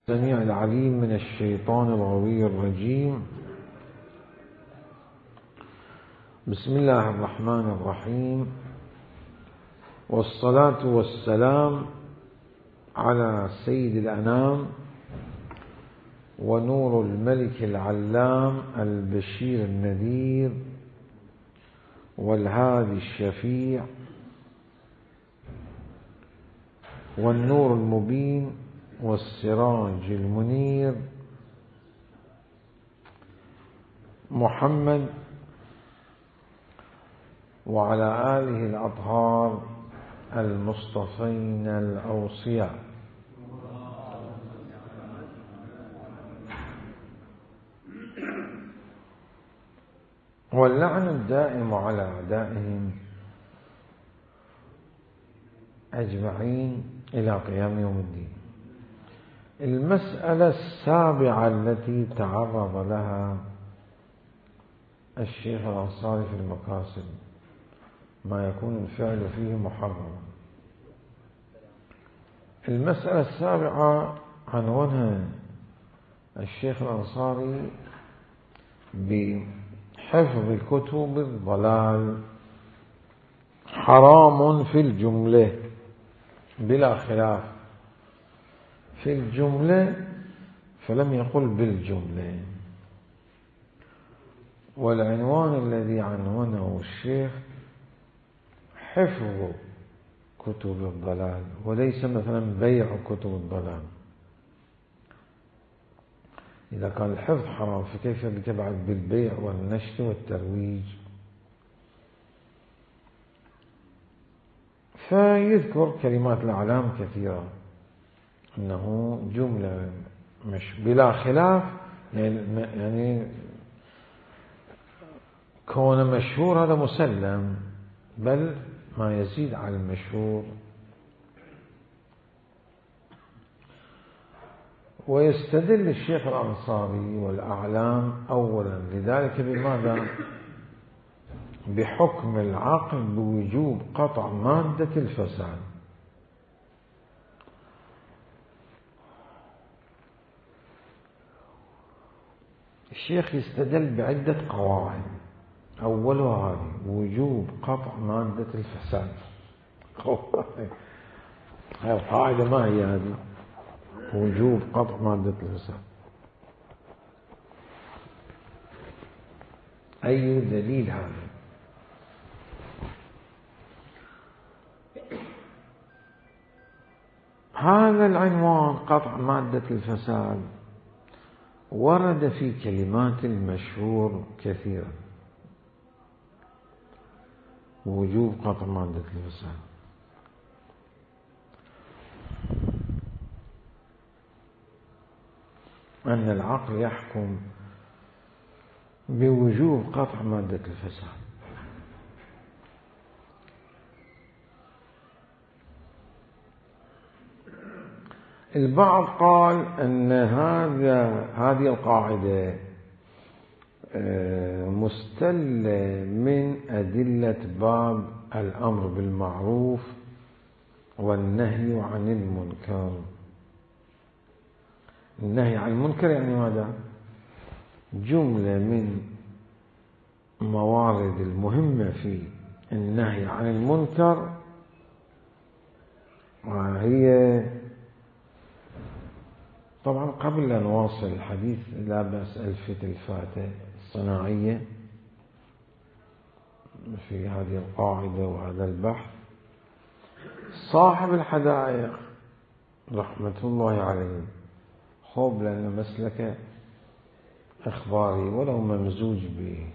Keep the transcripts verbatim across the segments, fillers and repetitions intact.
السميع العليم من الشيطان الغوي الرجيم. بسم الله الرحمن الرحيم، والصلاة والسلام على سيد الأنام ونور الملك العلام البشير النذير والهادي الشفيع والنور المبين والسراج المنير محمد وعلى آله الأطهار المصطفين الأوصياء. واللعن الدائم على أعدائهم أجمعين إلى قيام يوم الدين. المسألة السابعة التي تعرض لها الشيخ الأنصاري في المقاصد، ما يكون الفعل فيه محرما. المسألة السابعة عنوانها الشيخ الأنصاري بحفظ كتب الضلال حرام في الجملة بلا خلاف. في الجملة فلم يقل بالجملة. والعنوان الذي عنونه الشيخ حفظ كتب الضلال، وليس مثلا بيع كتب الضلال. إذا كان الحفظ حرام فكيف بك بعد بالبيع والنشر والترويج؟ فيذكر كلمات الأعلام كثيرة أنه جملة مش بلا خلاف، يعني كون مشهور هذا مسلم، بل ما يزيد على المشهور. ويستدل الشيخ الأنصاري والأعلام أولا لذلك بماذا؟ بحكم العقل بوجوب قطع مادة الفساد. الشيخ يستدل بعدة قواعد، أولها هذه وجوب قطع مادة الفساد. هذه القاعدة ما هي هذه؟ وجوب قطع مادة الفساد. أي دليل هذا؟ هذا العنوان قطع مادة الفساد ورد في كلمات المشهور كثيرا، وجوب قطع مادة الفساد. أن العقل يحكم بوجوب قطع مادة الفساد. البعض قال أن هذا هذه القاعدة مستلة من أدلة باب الأمر بالمعروف والنهي عن المنكر. النهي عن المنكر يعني ماذا؟ جملة من موارد المهمة في النهي عن المنكر، وهي طبعا قبل أن نواصل الحديث لا بأس ألفت الفاتة الصناعية في هذه القاعدة وهذا البحث. صاحب الحدائق رحمة الله عليه خوب لأن مسلك إخباري ولو ممزوج به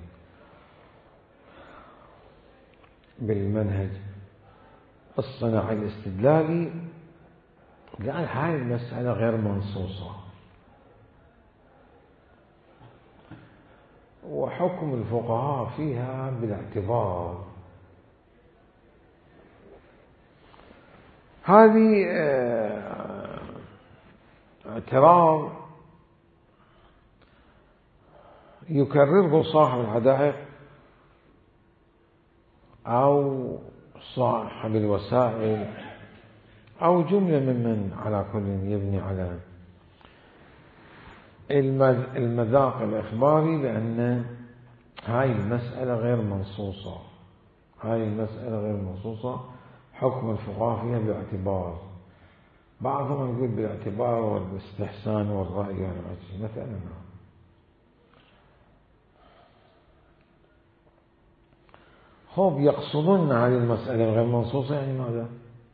بالمنهج الصناعي الاستدلالي، قال هاي المسألة غير منصوصة، وحكم الفقهاء فيها بالاعتبار. هذه اعتراض يكرره صاحب الحدائق أو صاحب الوسائل أو جملة ممن على كل يبني على المذاق الإخباري بأن هاي المسألة غير منصوصة، هاي المسألة غير منصوصة، حكم الفقهاء فيها باعتبار، بعضهم يقول بالاعتبار والاستحسان والرأي والعجز مثلا. هم يقصدون هذه المسألة غير منصوصة يعني ماذا؟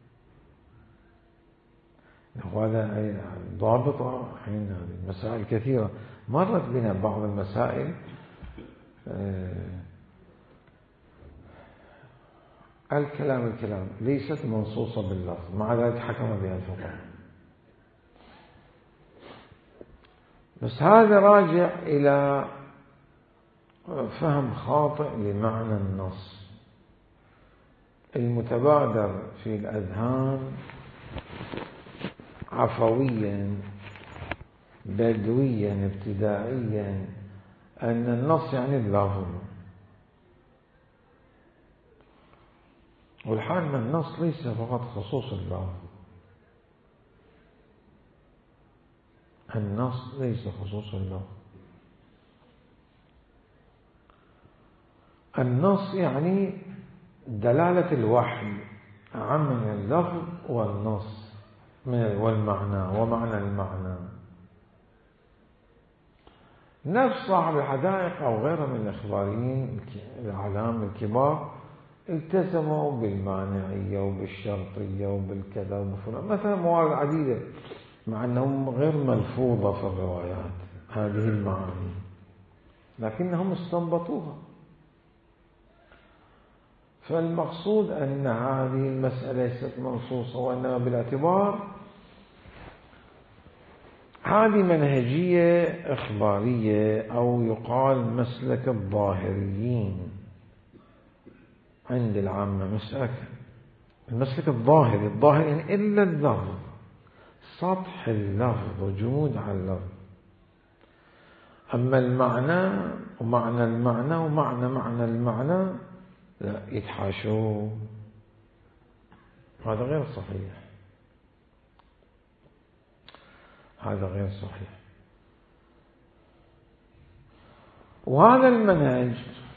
وهذا ضابط حين هذه المسائل كثيرة مرت بنا بعض المسائل الكلام الكلام ليست منصوصة باللفظ، مع ذلك حكم بها الفقهاء. بس هذا راجع إلى فهم خاطئ لمعنى النص المتبادر في الأذهان عفويا بدويا ابتدائيا أن النص يعني اللفظ، والحال من النص ليس فقط خصوص اللفظ، النص ليس خصوص اللفظ، النص يعني دلالة الوحي عن من اللفظ والنص والمعنى ومعنى المعنى. نفس صاحب الحدائق أو غيره من الإخباريين الأعلام الكبار التزموا بالمانعية وبالشرطية وبالكذا وبفلان مثلا موارد عديدة، مع أنهم غير ملفوظة في الروايات هذه المعاني، لكنهم استنبطوها. فالمقصود أن هذه المسألة ليست منصوصة وأنها بالاعتبار، هذه منهجية إخبارية أو يقال مسلك الظاهريين عند العامة، مسلك المسلك الظاهري، الظاهر يعني إلا اللفظ، سطح اللفظ وجمود على اللفظ، أما المعنى ومعنى المعنى ومعنى معنى المعنى لا يتحاشوا، هذا غير صحيح، هذا غير صحيح. وهذا المنهج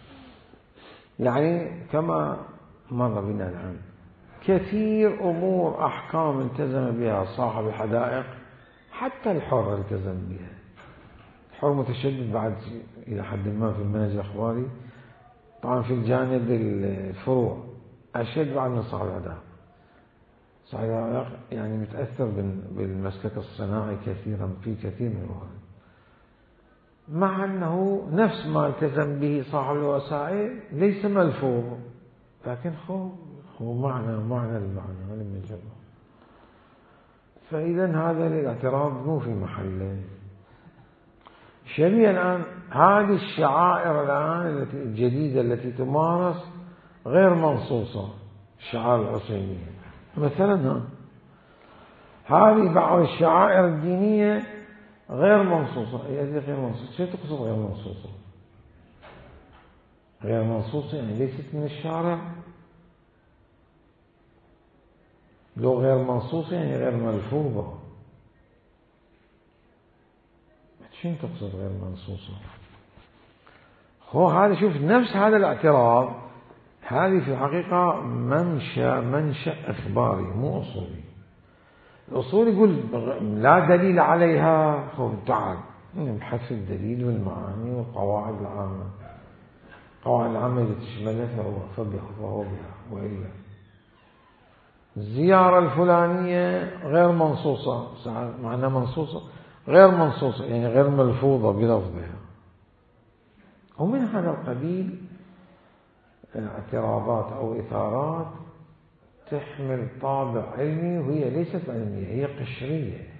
يعني كما مر بنا الآن كثير أمور أحكام التزم بها صاحب الحدائق، حتى الحر التزم بها. الحر متشدد بعد إلى حد ما في المنهج الأخباري، طبعا في الجانب الفروع أشد بعد من صاحب الحدائق. صاحب الحدائق يعني متأثر بالمسلك الصناعي كثيرا في كثير من الوقت، مع أنه نفس ما التزم به صاحب الوسائل ليس ملفوظ، لكن هو هو معنى معنى المعنى لم يجمع. فإذا هذا الاعتراض مو في محله. شبيه الآن هذه الشعائر الآن التي الجديدة التي تمارس غير منصوصة، الشعائر العصيمية مثلا، هذه بعض الشعائر الدينية غير منصوصة. هي غير منصوصة، شو تقصد غير منصوصة؟ غير منصوصة يعني ليست من الشارع، لو غير منصوصة يعني غير ملفوظة. شو تقصد غير منصوصة؟ هو هذا، شوف نفس هذا الاعتراض، هذه في الحقيقة منشأ منشأ إخباري مو أصولي. الأصول يقول لا دليل عليها، خب تعال نبحث الدليل والمعاني والقواعد العامة، القواعد العامة اللي تشملها فهو فهو بها، وإلا الزيارة الفلانية غير منصوصة، معناها منصوصة غير منصوصة يعني غير ملفوظة بلفظها. ومن هذا القبيل اعتراضات أو إثارات تحمل طابع علمي وهي ليست علمية، هي قشرية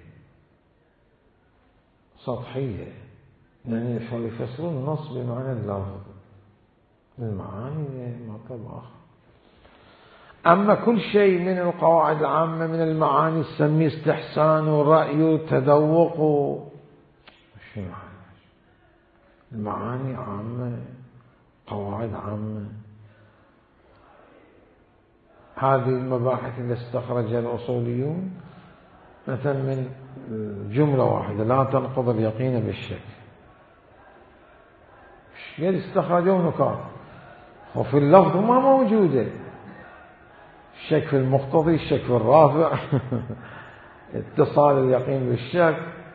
سطحية، يعني يفسرون النص بمعنى اللفظ، المعاني مطلب آخر. أما كل شيء من القواعد العامة من المعاني تسميه استحسان ورأي وتذوق، شو المعاني عامة، قواعد عامة. هذه المباحث اللي استخرجها الأصوليون مثلا من جملة واحدة لا تنقض اليقين بالشك، قد استخرجوا نكات وفي اللفظ ما موجودة، الشك في المقتضي، الشك في الرافع اتصال اليقين بالشك،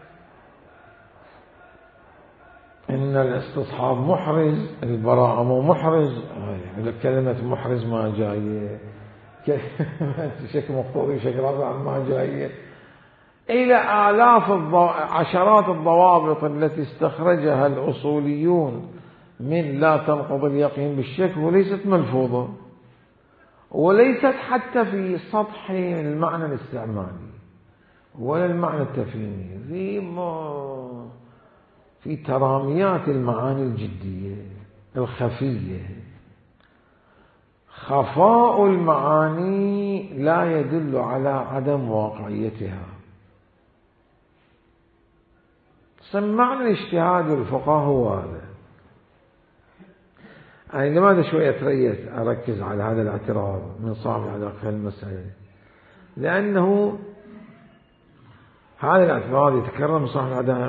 إن الاستصحاب محرز، البراءة مو محرز، كلمة محرز ما جاية، كلمة شك مقتضي شك رافع ما جاية، إلى آلاف الضو... عشرات الضوابط التي استخرجها الأصوليون من لا تنقض اليقين بالشك، وليست ملفوظة وليست حتى في سطح المعنى الاستعمالي ولا المعنى التفهيمي، في ما في تراميات المعاني الجدية الخفية. خفاء المعاني لا يدل على عدم واقعيتها. سمعنا الاجتهاد الفقهاء هو هذا. أنا لماذا شوية تريت أركز على هذا الاعتراض من صاحب الحدائق في المسألة؟ لأنه هذا الاعتراض يتكرر من صاحب الحدائق،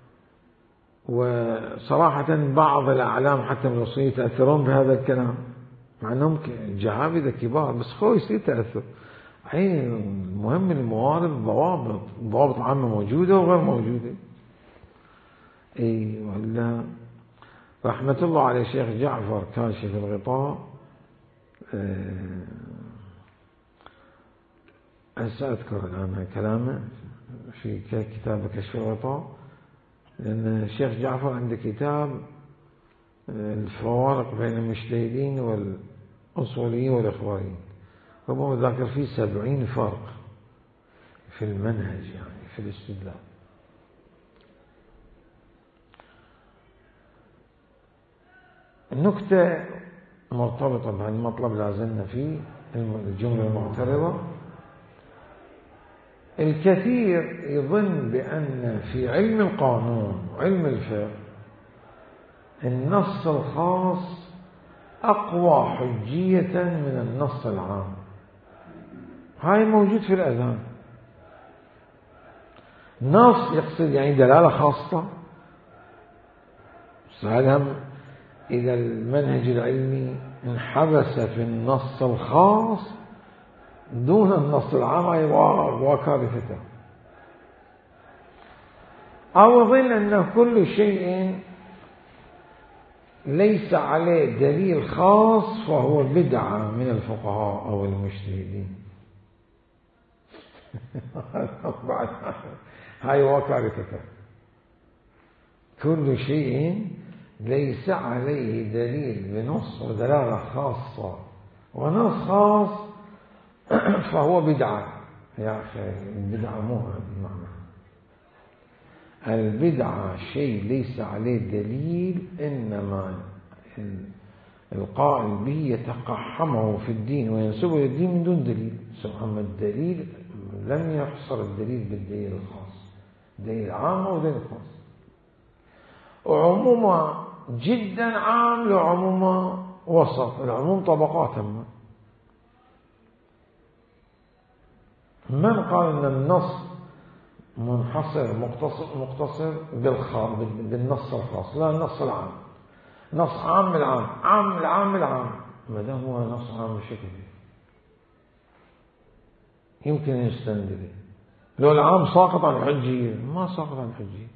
وصراحة بعض الأعلام حتى من الأصوليين يتأثرون بهذا الكلام، مع أنهم جهابذة كبار، بس هو يصير تأثر. حين المهم الموارد الضوابط، الضوابط عامة موجودة وغير موجودة. اي ولا رحمة الله على الشيخ جعفر كاشف الغطاء، هسه أذكر الآن كلامه في كتاب كشف الغطاء، لأن الشيخ جعفر عنده كتاب الفوارق بين المجتهدين والأصوليين والإخباريين، ربما ذاكر فيه سبعين فرق في المنهج، يعني في الاستدلال. النكتة مرتبطة بهالمطلب لازلنا فيه، الجملة المعترضة. الكثير يظن بأن في علم القانون وعلم الفقه النص الخاص أقوى حجية من النص العام. هاي موجود في الأذهان. نص يقصد يعني دلالة خاصة، سألهم إذا المنهج العلمي انحبس في النص الخاص دون النص العام وكارثته، أو يظن أن كل شيء ليس عليه دليل خاص فهو بدعة من الفقهاء أو المجتهدين. هاي وكارثته. كل شيء ليس عليه دليل بنص ودلالة خاصة ونص خاص فهو بدعة. يا أخي البدعة مو هذا المعنى. البدعة شيء ليس عليه دليل، إنما القائل به يتقحمه في الدين وينسبه للدين من دون دليل. سبحان الدليل لم يحصر الدليل بالدليل الخاص، دليل عام ودليل خاص، وعموما جدا عام لعموما وسط. العموم طبقات. من قال ان النص منحصر مقتصر مقتصر بالنص الخاص؟ لا، النص العام. نص عام العام، عام العام العام، ما دام هو نص عام بشكل يمكن يستند. لو العام ساقط عن الحجية، ما ساقط عن الحجية.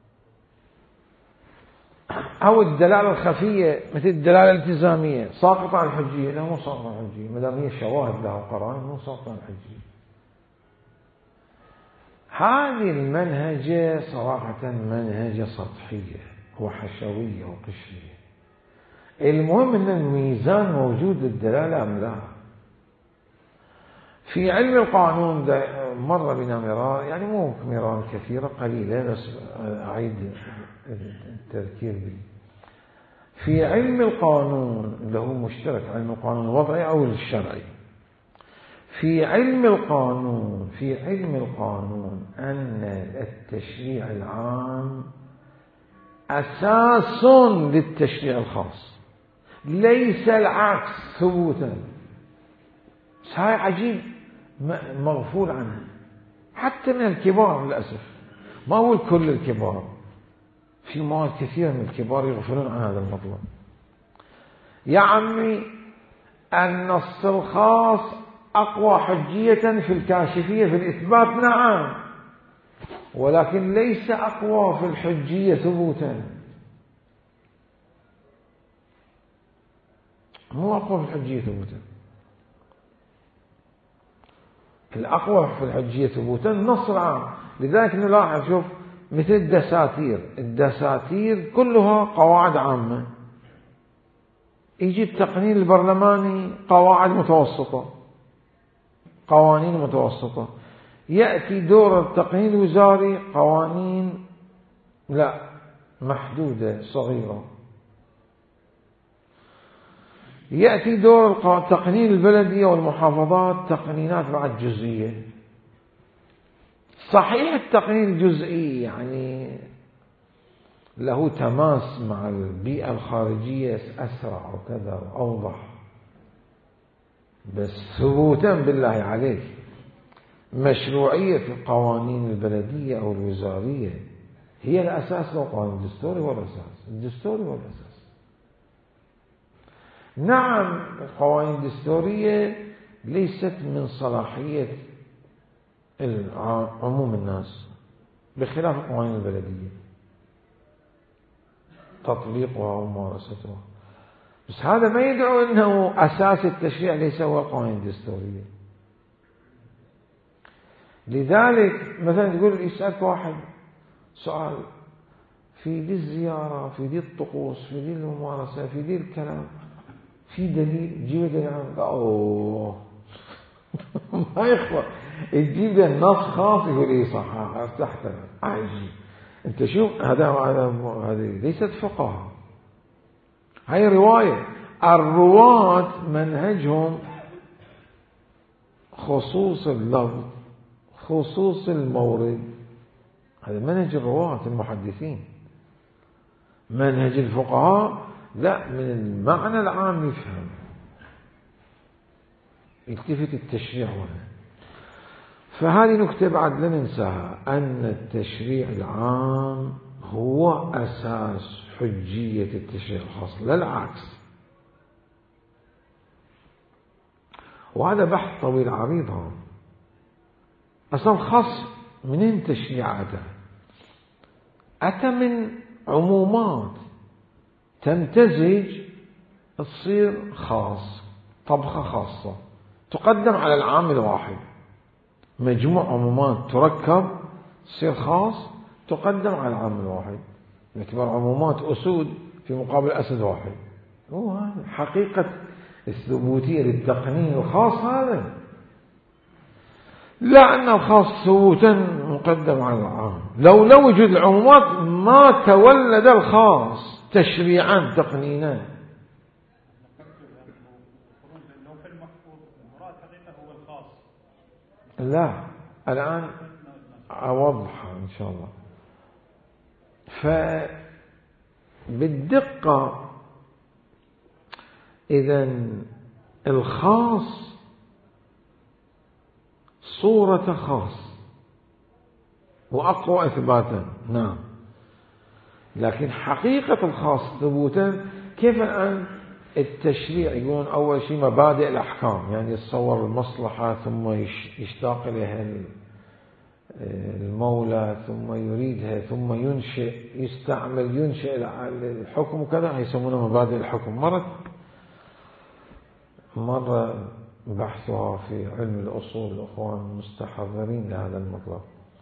أو الدلالة الخفية مثل الدلالة الالتزامية ساقطة عن الحجية، لا مو ساقطة عن الحجية، ما دام هي شواهد لها قرائن مو ساقطة عن الحجية. هذه المنهجة صراحة منهجة سطحية وحشوية وقشرية. المهم أن الميزان موجود للدلالة أم لا. في علم القانون مر بنا مرار، يعني مو مرار كثيرة، قليلة، بس أعيد التذكير به. في علم القانون اللي هو مشترك، علم القانون الوضعي أو الشرعي، في علم القانون في علم القانون أن التشريع العام أساس للتشريع الخاص، ليس العكس ثبوتا. هاي عجيب مغفول عنها. حتى من الكبار للأسف، ما أقول كل الكبار، في مواد كثيرة من الكبار يغفلون عن هذا المطلب. يا عمي النص الخاص أقوى حجية في الكاشفية في الإثبات، نعم، ولكن ليس أقوى في الحجية ثبوتا، مو أقوى في الحجية ثبوتا. الأقوى في الحجية ثبوتا النص العام. لذلك نلاحظ، شوف مثل الدساتير، الدساتير كلها قواعد عامة، يجي التقنين البرلماني قواعد متوسطة، قوانين متوسطة، يأتي دور التقنين الوزاري قوانين لا محدودة صغيرة، يأتي دور التقنين البلدية والمحافظات تقنينات بعد جزئية. صحيح التقنين الجزئي يعني له تماس مع البيئة الخارجية أسرع وكذا وأوضح، بس ثبوتا بالله عليك مشروعية القوانين البلدية أو الوزارية هي الأساس، لو قانون الدستوري هو الأساس، الدستوري هو الأساس. نعم القوانين الدستورية ليست من صلاحية عموم الناس بخلاف القوانين البلدية، تطبيقها وممارستها، بس هذا ما يدعو أنه أساس التشريع ليس هو القوانين الدستورية. لذلك مثلا تقول يسألك واحد سؤال في دي الزيارة، في دي الطقوس، في دي الممارسة، في دي الكلام، في دليل، جيب دليل عنك. أوه ما يخبر تجيب النص خاص يقول إيه صح ارتحت عايزين. أنت شوف هذا هذه ليست فقه، هاي رواية. الرواة منهجهم خصوص اللفظ، خصوص المورد، هذا منهج الرواة المحدثين. منهج الفقهاء لا، من المعنى العام يفهم، يلتفت التشريع هنا. فهذه نكتة بعد لا ننساها، أن التشريع العام هو أساس حجية التشريع الخاص، لا العكس. وهذا بحث طويل عريض. أصلا خاص منين تشريع أتى؟ أتى من عمومات تمتزج تصير خاص، طبخة خاصة تقدم على العام الواحد، مجموع عمومات تركب تصير خاص تقدم على العام الواحد، يعتبر عمومات أسود في مقابل أسد واحد. هو هذا حقيقة الثبوتية للتقنين الخاص، هذا لا أن الخاص ثبوتا مقدم على العام. لو لا وجود العمومات ما تولد الخاص تشريعا تقنينا. لا الآن أوضح إن شاء الله. فبالدقة إذن الخاص صورة خاص وأقوى إثباتا، نعم، لكن حقيقة الخاص ثبوتا. كيف الآن التشريع يقولون أول شيء مبادئ الأحكام، يعني يتصور المصلحة ثم يشتاق لها المولى ثم يريدها ثم ينشئ، يستعمل ينشئ الحكم وكذا، يسمونها مبادئ الحكم. مرة مرة بحثها في علم الأصول، الأخوان مستحضرين لهذا المطلب.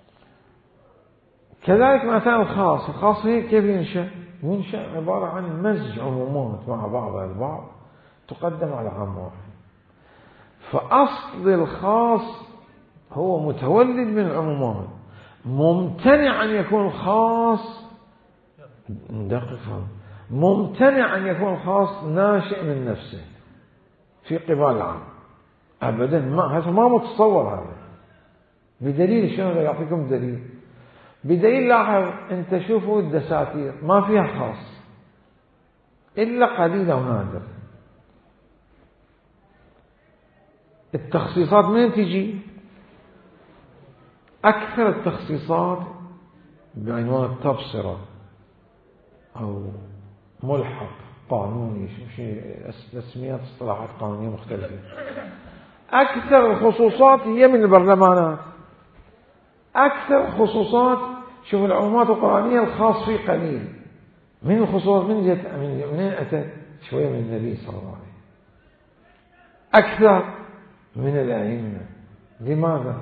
كذلك مثلا الخاص، الخاص هي كيف ينشأ؟ ينشأ عبارة عن مزج عمومات مع بعضها البعض تقدم على عام واحد. فأصل الخاص هو متولد من العمومات، ممتنع أن يكون الخاص دقيقا، ممتنع أن يكون الخاص ناشئ من نفسه في قبال العام أبدا. ما هذا ما متصور هذا. بدليل شنو؟ يعطيكم دليل. بدليل لاحظ أنت شوفوا الدساتير ما فيها خاص إلا قليلا ونادر. التخصيصات من تجي؟ أكثر التخصيصات بعنوان التبصرة أو ملحق قانوني، تسميات اصطلاحات قانونية مختلفة. أكثر الخصوصات هي من البرلمانات، أكثر الخصوصات. شوف العمومات القرآنية الخاص فيه قليل، من الخصوصات من جت من منين أتت؟ شوية من النبي صلى الله عليه وسلم أكثر من الأئمة. لماذا؟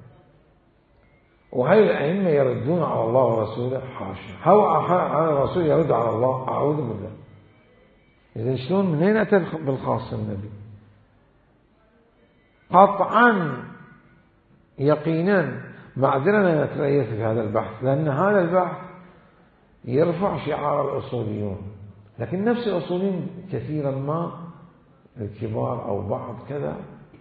وهل الأئمة يردون على الله ورسوله؟ حاشا. هو على الرسول يرد على الله؟ أعوذ بالله. إذا شلون منين أتى بالخاص النبي؟ قطعا يقينا معذرة نتريث في هذا البحث، لأن هذا البحث يرفع شعار الأصوليون، لكن نفس الأصوليين كثيرا ما الكبار أو بعض كذا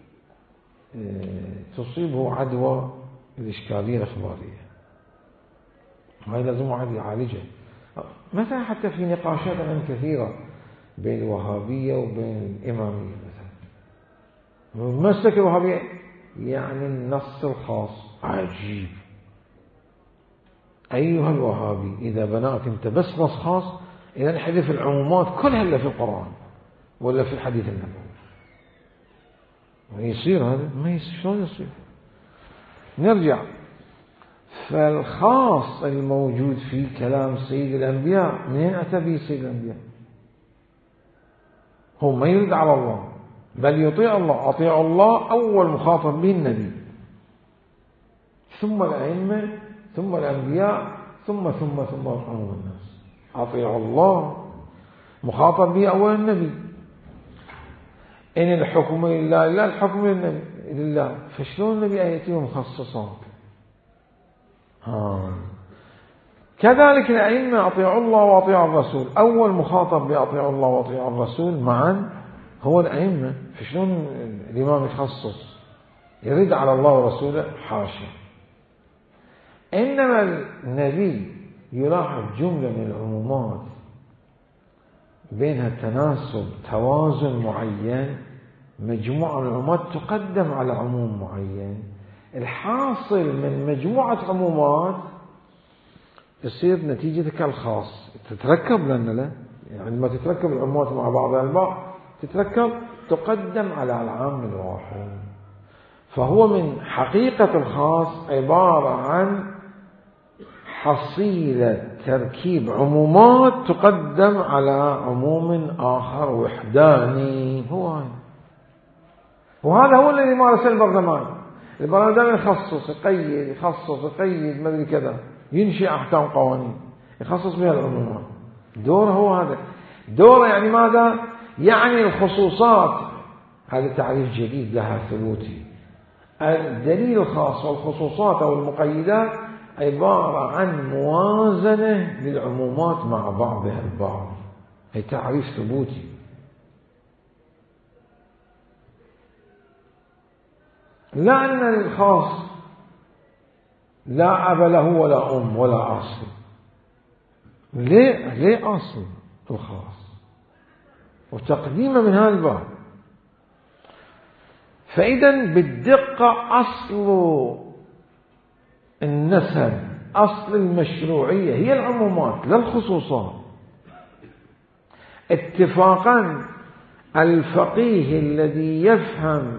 تصيبه عدوى الإشكالية الإخبارية، هاي لازم واحد يعالجها. مثلا حتى في نقاشات كثيرة بين الوهابية وبين الإمامية، مثلا مسلك الوهابية يعني النص الخاص عجيب. أيها الوهابي إذا بناك أنت بس نص خاص، إذا نحذف العمومات كلها اللي في القرآن ولا في الحديث النبوي. ما يصير هذا، ما يصير. شلون يصير؟ نرجع. فالخاص الموجود في كلام سيد الأنبياء منين أتى به سيد الأنبياء؟ هو ما يرد على الله بل يطيع الله. أطيع الله أول مخاطب به النبي، ثم الأئمة، ثم الأنبياء، ثم ثم ثم عموم الناس. أطيع الله مخاطب به أول النبي. إن الحكم لله، لا الحكم لله. فشلون النبي يأتيه مخصصا؟ آه. كذلك الأئمة أطيعوا الله وأطيعوا الرسول. أول مخاطب بأطيعوا الله وأطيعوا الرسول معا هو الأئمة. فشلون الإمام يخصص يرد على الله ورسوله؟ حاشا. إنما النبي يلاحظ جملة من العمومات بينها تناسب توازن معين، مجموعة من العمومات تقدم على عموم معين. الحاصل من مجموعة عمومات يصير نتيجتك الخاص تتركب، لأن لا يعني عندما تتركب العمومات مع بعضها البعض تتركب تقدم على العام الواحد. فهو من حقيقة الخاص عبارة عن حصيلة تركيب عمومات تقدم على عموم آخر وحداني. هو هاي. وهذا هو الذي مارسه البرلمان. البرلمان دائما يخصص يقيد يخصص يقيد ما ادري كذا، ينشئ أحكام قوانين يخصص بها العمومات. دوره هو هذا. دوره يعني ماذا؟ يعني الخصوصات. هذا تعريف جديد لها ثبوتي. الدليل الخاص والخصوصات أو المقيدات عبارة عن موازنة للعمومات مع بعضها البعض. هي تعريف ثبوتي. لا أن الخاص لا أب له ولا أم ولا أصل. ليه؟ ليه أصل الخاص وتقديمه من هذا الباب. فإذا بالدقة أصل النسب، أصل المشروعية هي العمومات لا الخصوصات. اتفاقا الفقيه الذي يفهم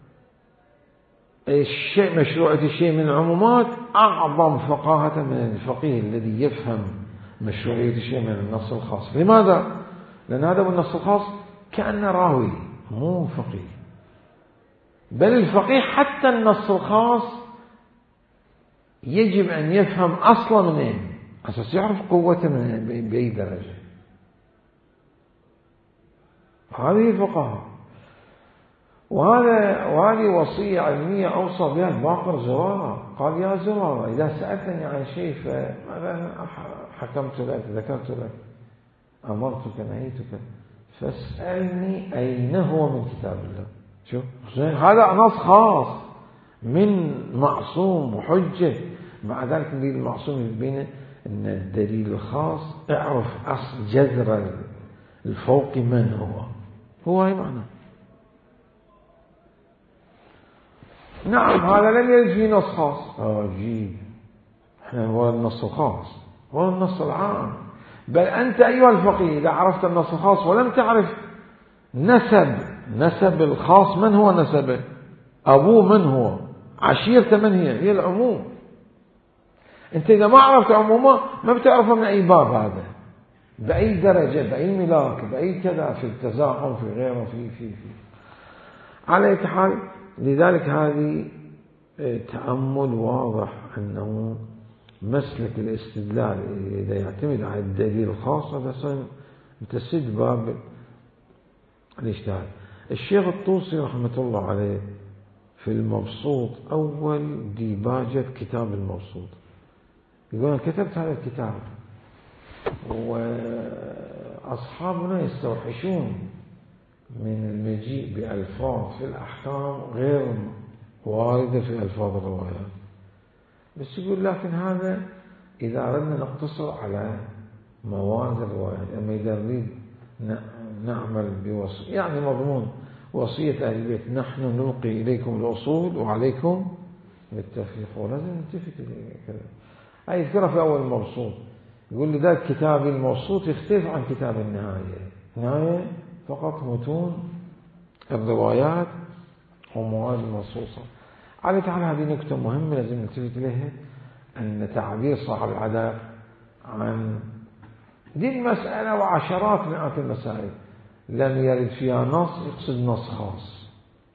الشيء مشروعية الشيء من العمومات أعظم فقاهة من الفقيه الذي يفهم مشروعية الشيء من النص الخاص. لماذا؟ لأن هذا بالنص الخاص كأنه راوي مو فقيه، بل الفقيه حتى النص الخاص يجب أن يفهم أصلا منين أساس يعرف قوته من بأي درجة. هذه الفقهاء. وهذا وهذه وصية علمية أوصى بها الباقر زرارة. قال يا زرارة إذا سألتني عن شيء فماذا حكمت لك ذكرت لك أمرتك نهيتك فاسألني أين هو من كتاب الله. شوف هذا نص خاص من معصوم وحجة. مع ذلك الدليل المعصوم بين أن الدليل الخاص اعرف أصل جذر الفوق من هو. هو هاي معنى. نعم هذا لم يرد في نص خاص. عجيب، احنا هو النص الخاص هو النص العام. بل أنت أيها الفقيه إذا عرفت النص الخاص ولم تعرف نسب نسب الخاص، من هو نسبه؟ أبوه من هو؟ عشيرته من هي؟ هي العموم. أنت إذا ما عرفت عمومه ما بتعرفه من أي باب هذا، بأي درجة، بأي ملاك، بأي كذا، في التزاحم، في غيره، في في في على أي حال. لذلك هذه تأمل واضح أنه مسلك الاستدلال إذا يعتمد على الدليل الخاص هذا تسد باب الاجتهاد. الشيخ الطوسي رحمة الله عليه في المبسوط أول ديباجة كتاب المبسوط يقول أنا كتبت هذا الكتاب وأصحابنا يستوحشون من المجيء بألفاظ في الأحكام غير واردة في ألفاظ الروايات، بس يقول لكن هذا إذا أردنا نقتصر على موارد الروايات، أما إذا نريد نعمل بوصية يعني مضمون وصية أهل البيت نحن نلقي إليكم الأصول وعليكم بالتفريق، ولازم نتفق كذا. أي ذكر في أول المبسوط يقول لذلك كتاب المبسوط يختلف عن كتاب النهاية. النهاية فقط متون الروايات ومواد المنصوصة. على تعالى هذه نكتة مهمة لازم نلتفت إليها، أن تعبير صاحب العداء عن دي المسألة وعشرات مئات المسائل لم يرد فيها نص يقصد نص خاص،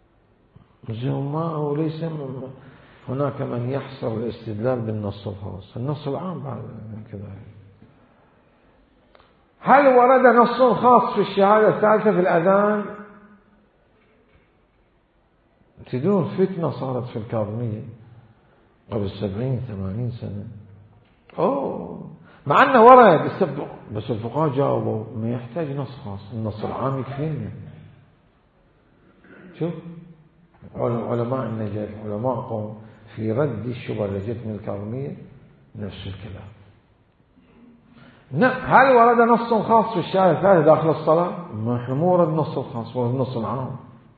ما وليس هناك من يحصر الاستدلال بالنص الخاص، النص العام بعد كذا. هل ورد نص خاص في الشهادة الثالثة في الأذان؟ تدون فتنة صارت في الكاظمية قبل سبعين ثمانين سنة، أوه مع أنه ورد السبق، بس الفقهاء جاوبوا ما يحتاج نص خاص، النص العام يكفينا. شوف علماء النجف علماء قوم في رد الشبهة اللي جت من الكاظمية نفس الكلام. هل ورد نص خاص في الشهادة الثالثة داخل الصلاة؟ ما احنا مو ورد النص الخاص، ورد النص العام.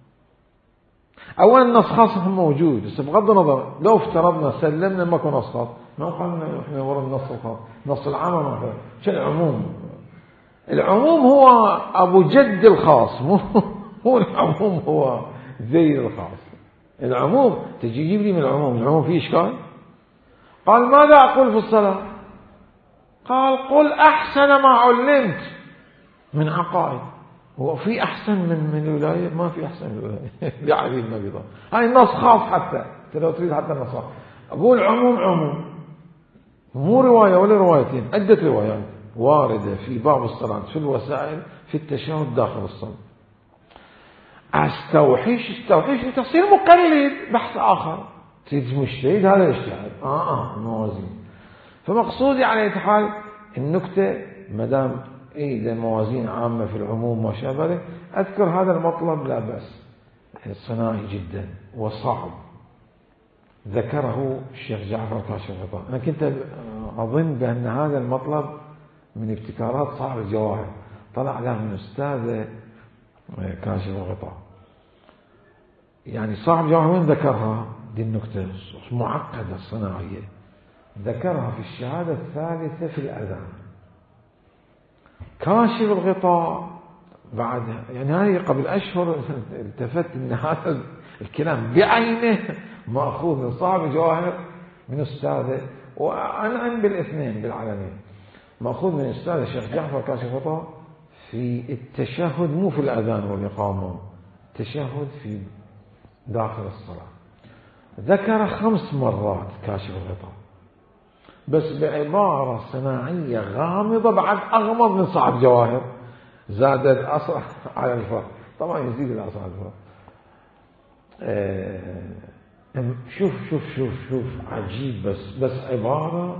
أولا النص خاص موجود، بس بغض النظر لو افترضنا سلمنا ما كنا نص خاص، ما قلنا احنا ورد النص الخاص، نص العام ما هو شو العموم. العموم هو أبو جد الخاص، مو هو العموم هو زي الخاص. العموم تجي جيب لي من العموم، العموم فيه إشكال. قال ماذا أقول في الصلاة؟ قال قل أحسن ما علمت من عقائد. هو في أحسن من من الولاية؟ ما في أحسن من الولاية لعلي بن أبي طالب. هاي النص خاص، حتى لو تريد حتى النص خاص. أقول عموم عموم، مو رواية ولا روايتين، عدة روايات واردة في باب الصلاة، في الوسائل، في التشهد داخل الصلاة. استوحش استوحش انت تصير مقلد، بحث آخر تريد مجتهد، هذا اجتهاد آه آه موازين. فمقصودي على أي حال النكتة مدام إذا موازين عامة في العموم ما شابه، أذكر هذا المطلب لا بأس، صناعي جدا وصعب، ذكره الشيخ جعفر كاشف الغطاء. أنا كنت أظن بأن هذا المطلب من ابتكارات صاحب الجواهر، طلع له من أستاذ كاشف الغطاء. يعني صاحب الجواهر وين ذكرها؟ دي النكتة معقدة صناعية، ذكرها في الشهادة الثالثة في الأذان. كاشف الغطاء بعد يعني هذه قبل أشهر التفت أن هذا الكلام بعينه مأخوذ من صاحب الجواهر من أستاذه، وأنا بالاثنين بالعالمين، مأخوذ من أستاذ الشيخ جعفر كاشف الغطاء في التشهد، مو في الأذان والإقامة، التشهد في داخل الصلاة. ذكر خمس مرات كاشف الغطاء بس بعبارة صناعية غامضة، بعد أغمض من صاحب جواهر، زاد الأصل على الفرق، طبعا يزيد الأصل على الفرق. آه شوف شوف شوف شوف عجيب، بس بس عبارة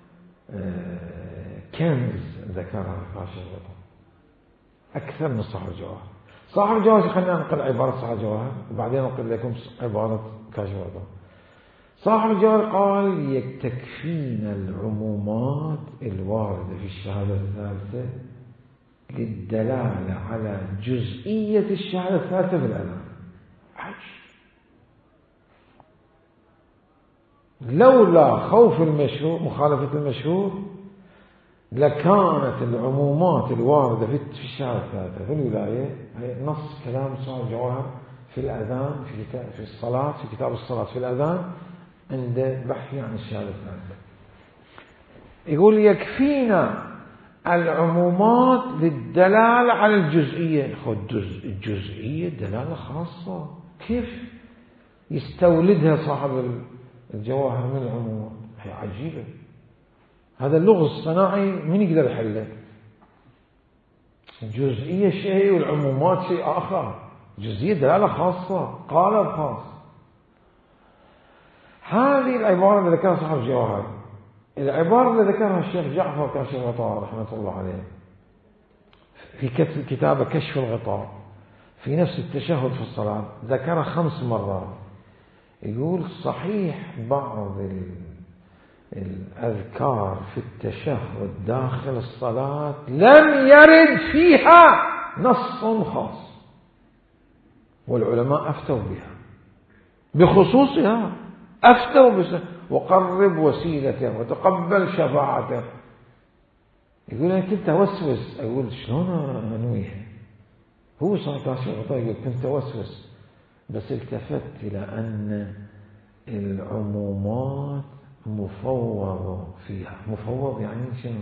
آه كنز ذكرها كاشف الغطاء أكثر من صاحب الجواهر. صاحب الجواهر خلينا ننقل عبارة صاحب الجواهر وبعدين ننقل لكم عبارة كاشف الغطاء. صاحب الجواهر قال تكفينا العمومات الواردة في الشهادة الثالثة للدلالة على جزئية الشهادة الثالثة في الأذان. عجيب لولا خوف المشهور مخالفة المشهور لكانت العمومات الواردة في الشارع الثلاثة في الولاية هي نص كلام صاحب الجواهر في الأذان في كتاب في الصلاة في كتاب الصلاة في الأذان عند بحث عن الشارع الثلاثة. يقول يكفينا العمومات للدلالة على الجزئية. خذ الجزئية دلالة خاصة كيف يستولدها صاحب الجواهر من العمومات؟ هي عجيبة. هذا اللغز الصناعي من يقدر يحله؟ الجزئية شيء والعمومات شيء آخر. جزئية دلالة خاصة قالب خاص. هذه العبارة اللي ذكرها صاحب الجواهر العبارة اللي ذكرها الشيخ جعفر كاشف الغطاء رحمة الله عليه في كتابه كشف الغطاء في نفس التشهد في الصلاة ذكرها خمس مرات. يقول صحيح بعض الأذكار في التشهد داخل الصلاة لم يرد فيها نص خاص والعلماء أفتوا بها بخصوصها أفتوا بها وقرب وسيلته وتقبل شفاعته. يقول أنا كنت أوسوس أقول شلون أنويها هو صار يقول كنت أوسوس بس التفت إلى أن العمومات مفوض فيها. مفوض يعني شنو؟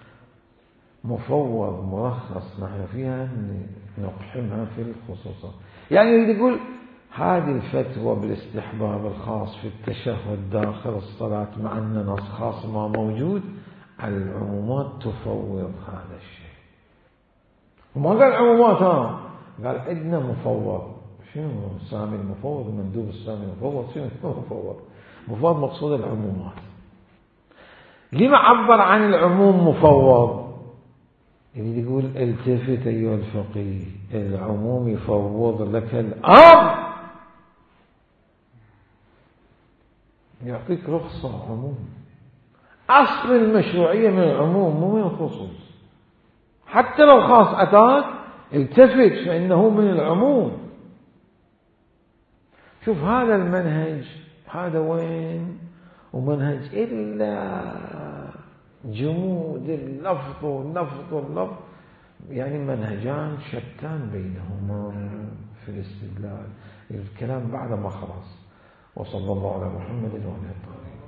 مفوض مرخص نحن فيها نقحمها في الخصوصات. يعني يقول هذه الفتوى بالاستحباب الخاص في التشهد داخل الصلاة مع أن نص خاص ما موجود العمومات تفوض هذا الشيء. وما قال عمومات ها قال عندنا مفوض. شنو سامي المفوض ومندوب السامي المفوض؟ شنو مفوض؟ مفوض مقصود العمومات. لما عبر عن العموم مفوض؟ اللي يقول التفت أيها الفقيه العموم يفوض لك الأمر يعطيك رخصة عموم. أصل المشروعية من العموم مو من الخصوص. حتى لو خاص أتاك التفت فإنه من العموم. شوف هذا المنهج هذا وين ومنهج إلا جمود اللفظ واللفظ واللفظ يعني منهجان شتان بينهما في الاستدلال. الكلام بعد ما خلص. وصلى الله على محمد وعلى آله.